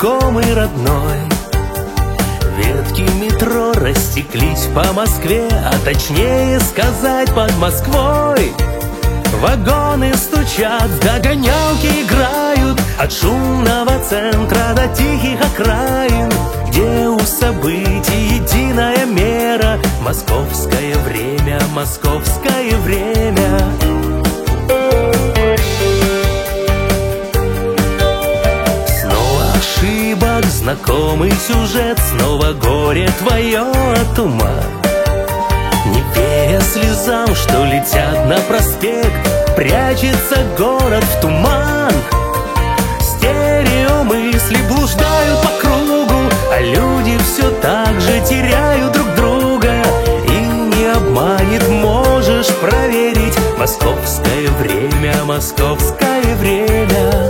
знакомый родной. Ветки метро растеклись по Москве, а точнее сказать под Москвой. Вагоны стучат, в догонялки играют, от шумного центра до тихих окраин, где у событий единая мера. Московское время, московское время. Снова ошибок, знакомый сюжет, снова горе твое от ума. Не веря слезам, что летят на проспект, прячется город в туман. Стереомысли блуждают по кругу, а люди все так же теряют друг друга. И не обманет, можешь проверить. Московское время, московское время.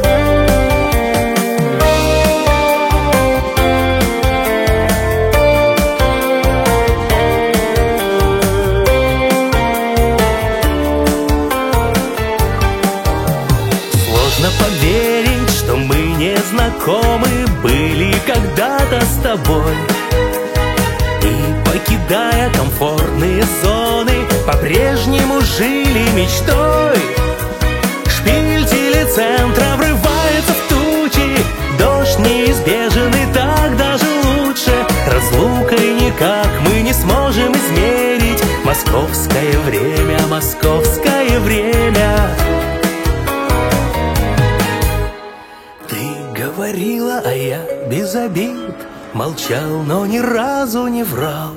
Поверить, что мы не знакомы были когда-то с тобой. И, покидая комфортные зоны, по-прежнему жили мечтой. Шпиль телецентра врывается в тучи, дождь неизбежен, и так даже лучше. Разлукой никак мы не сможем измерить московское время, московское время. Говорила, а я без обид молчал, но ни разу не врал.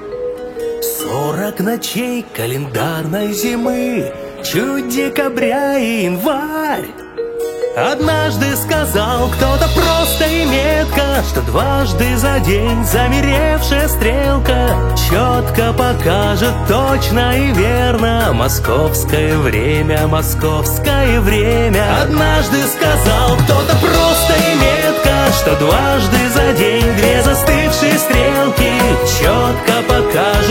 40 ночей календарной зимы, чуть декабря и январь. Однажды сказал кто-то просто и метко, что дважды за день замеревшая стрелка четко покажет точно и верно московское время, московское время. Однажды сказал кто-то просто и метко, что дважды за день две застывшие стрелки четко покажут